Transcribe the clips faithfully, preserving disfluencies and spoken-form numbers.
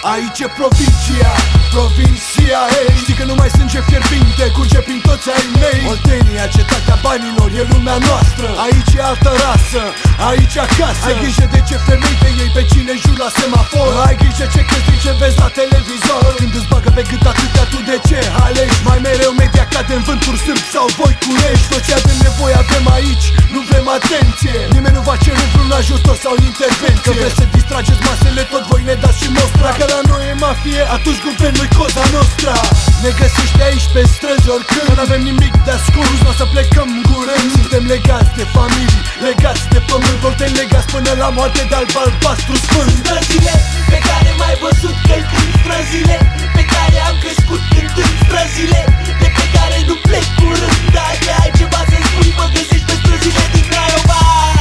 Aici e provincia, provincia, hei. Știi că nu mai sânge fierbinte, curge prin toți ai mei. Oltenia, cetatea banilor, e lumea noastră. Aici e altă rasă, aici acasă. Ai grijă de ce femei te iei, pe cine jur la semafor. Ai grijă ce crezi din ce vezi la televizor. Când îți bagă pe gât atâtea, tu de ce alegi? Mai mereu media cade în vânturi, sârbi sau voi curești. Tot ce avem nevoie avem aici, nu vrem atenție. Nimeni nu va cere vreun ajutor sau intervenție. Că vreți să distrageți masele, tot voi ne dați și mostra. Că la noi e mafie, atunci guvernul-i Cosa Nostra. Ne găsești aici pe străzi oricând, că n-avem nimic de ascuns, n-o să plecăm curând. Suntem legați de familii, legați de pământ, olteni legați până la moarte de alb albastru sfânt. Străzile pe care m-ai văzut călcând, străzile pe care am crescut cântând, străzile de pe care nu plec curând. Dacă ai ceva să-mi spui, mă găsești pe străzile din Craiova.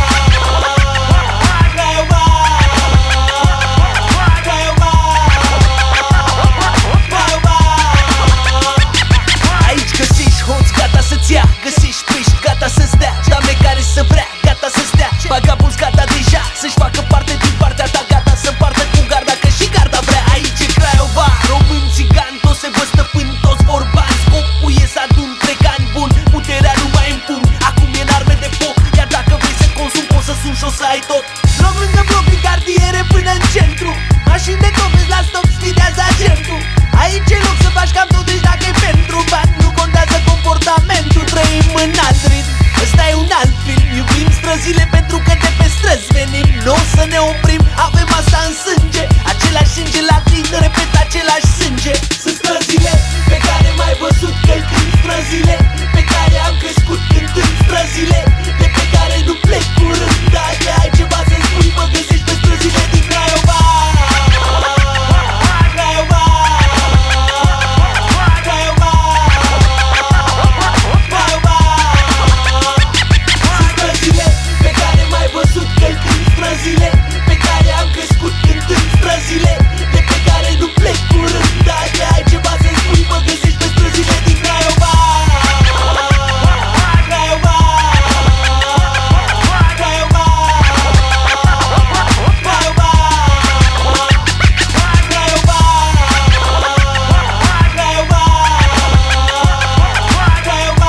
Craiova, Craiova, Craiova. Aici găsești hoți gata să-ți ia, găsești pești gata să-ți dea, dame care să vrea gata să stea, vagabonzi gata deja să-și facă parte din partea ta, gata să împartă cu garda, că și garda vrea. Aici e Craiova, români, țigani, toți se vă stăpân, toți vor bani. Scopul e să adun trecani bun, puterea nu mai împung, acum e în arme de foc. Iar dacă vrei să consumi, poți să suni și o să ai tot. Bloc lângă bloc, din cartiere până în centru, mașini de top, la stop, sfidează agentul. Aici e loc să faci cam tot, deci dacă e pentru bani, nu contează comportamentul. Trăim în alt ritm, ăsta e un alt film. Iubim străzile pentru că de pe străzi venim, n-o să ne oprim, avem asta în sânge. Același sânge latin, repet același sânge. Sunt străzile pe care m-ai văzut călcând, străzile pe care am crescut cântând, străzile de pe care nu plec curând. Dacă ai ceva să-mi spui, mă găsești pe străzile din Craiova. Craiova, Craiova, Craiova. Sunt străzile pe care m-ai văzut călcând, străzile pe care am crescut cântând, străzile de pe care nu plec curând. Dacă ai ceva să-mi spui, mă găsești pe străzile din Craiova. Craiova, Craiova, Craiova, Craiova, Craiova, Craiova,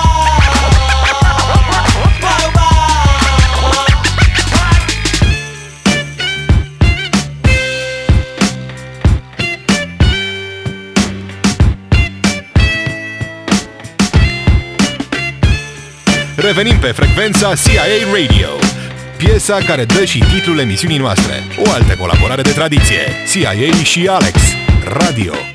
Craiova. Revenim pe frecvența C I A Radio, piesa care dă și titlul emisiunii noastre. O altă colaborare de tradiție, C I A și Alex Radio.